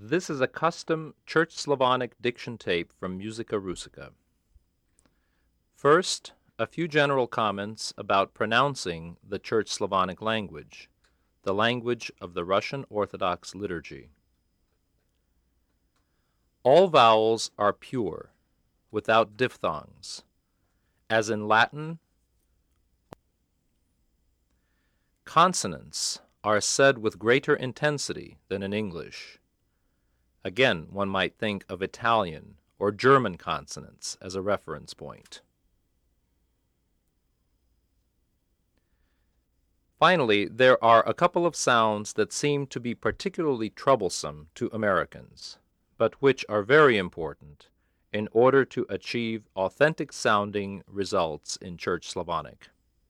This is a custom Church Slavonic diction tape from Musica Rusica. First, a few general comments about pronouncing the Church Slavonic language, the language of the Russian Orthodox liturgy. All vowels are pure, without diphthongs, as in Latin. Consonants are said with greater intensity than in English. Again, one might think of Italian or German consonants as a reference point. Finally, there are a couple of sounds that seem to be particularly troublesome to Americans, but which are very important in order to achieve authentic-sounding results in Church Slavonic.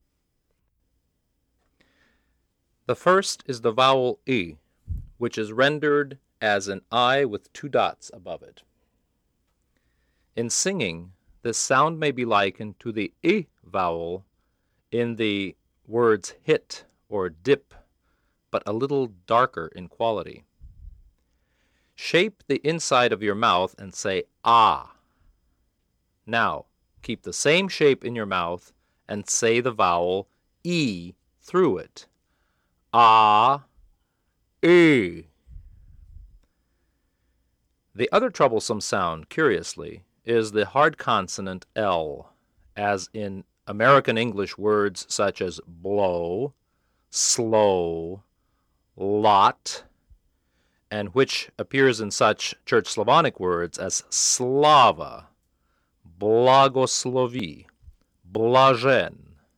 The first is the vowel I, which is rendered as an I with two dots above it. In singing, this sound may be likened to the I vowel in the words hit or dip, but a little darker in quality. Shape the inside of your mouth and say ah. Now, keep the same shape in your mouth and say the vowel E through it. Ah, E. The other troublesome sound, curiously, is the hard consonant L, as in American English words such as blow, slow, lot, and which appears in such Church Slavonic words as slava, blagoslovi, blažen.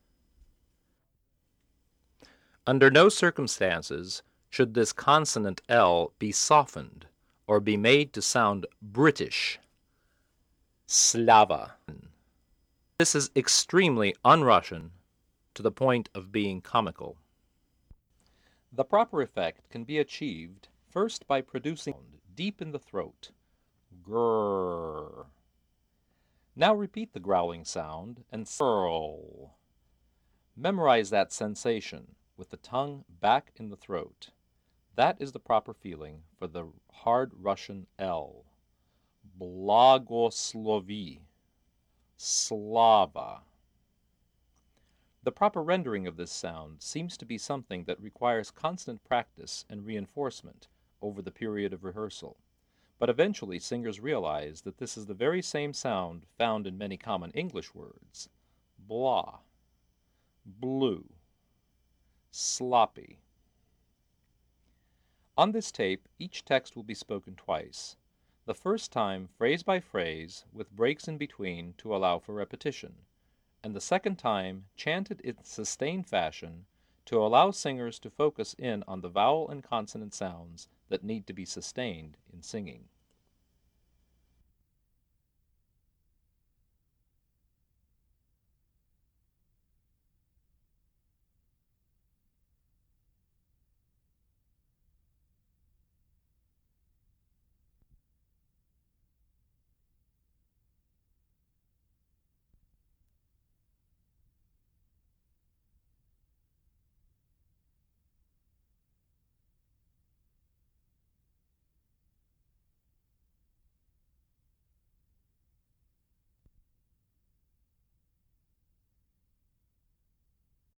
Under no circumstances should this consonant L be softened or be made to sound British, slava. This is extremely un-Russian to the point of being comical. The proper effect can be achieved first by producing deep in the throat, grrr. Now repeat the growling sound and swirl. Memorize that sensation with the tongue back in the throat. That is the proper feeling for the hard Russian L. Blagoslovi, slava. The proper rendering of this sound seems to be something that requires constant practice and reinforcement over the period of rehearsal. But eventually singers realize that this is the very same sound found in many common English words. Blah, blue, sloppy. On this tape, each text will be spoken twice. The first time, phrase by phrase, with breaks in between to allow for repetition, and the second time, chanted in sustained fashion to allow singers to focus in on the vowel and consonant sounds that need to be sustained in singing.